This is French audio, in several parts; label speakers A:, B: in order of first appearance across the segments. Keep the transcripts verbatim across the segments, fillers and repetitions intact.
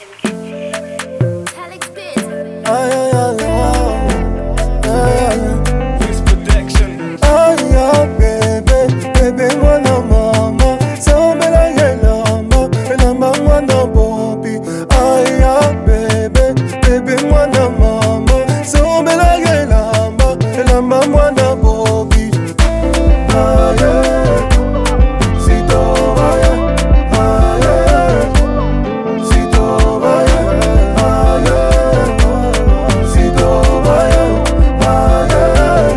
A: Aïe aïe aïe aïe.
B: Face protection.
A: Aïe aïe bébé, bébé mwana mama, sambela yelamba, elamba mwana bobi. Aïe aïe bébé, bébé mwana mama, sambela yelamba, elamba mwana bobi. Aïe, si tovaye, aïe, si tovaye, aïe, si tovaye, aïe.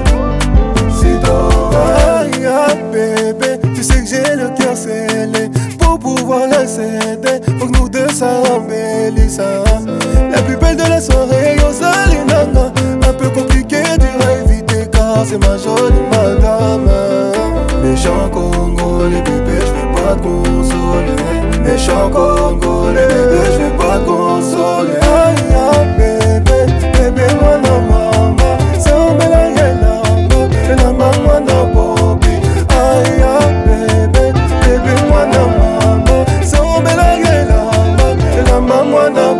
A: Aïe, aïe, bébé, tu sais que j'ai le cœur scellé. Pour pouvoir la céder, faut que nous deux ça embellisse. La plus belle de la soirée, Yosalinanga. Un peu compliqué, dur à éviter car c'est ma jolie madame. Méchant Congolais, bébé, je vais pas te consoler. Méchant Congolais, bébé, je vais pas te consoler. Aïe, aïe, bébé, bébé, moi non maman. Ça me la yelamba, yelamba moi non bobi. Aïe, aïe, bébé, bébé, moi non maman. Ça me la yelamba, yelamba moi non